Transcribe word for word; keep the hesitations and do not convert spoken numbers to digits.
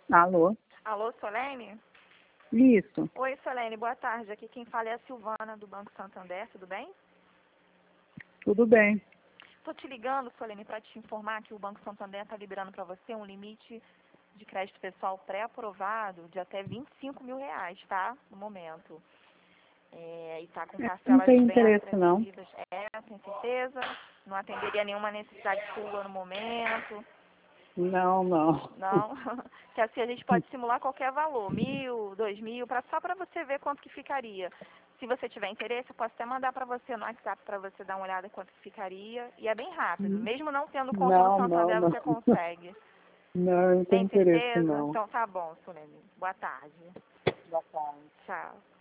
Alô? Alô, Solene? Isso. Oi, Solene, boa tarde. Aqui quem fala é a Silvana, do Banco Santander, tudo bem? Tudo bem. Estou te ligando, Solene, para te informar que o Banco Santander está liberando para você um limite de crédito pessoal pré-aprovado de até vinte e cinco mil reais, tá? No momento. É, e está com Não parcelas tem bem interesse, não. acessíveis. É, tem certeza? Não atenderia nenhuma necessidade sua no momento? Não, não. Não? Que assim a gente pode simular qualquer valor, mil, dois mil, pra, só para você ver quanto que ficaria. Se você tiver interesse, eu posso até mandar para você no WhatsApp para você dar uma olhada quanto que ficaria. E é bem rápido. Mesmo não tendo conta no Não, não, Santander, não. você consegue. Não, não tem Tem interesse, certeza? não. Então tá bom, Sulene. Boa tarde. Boa tarde. Tchau.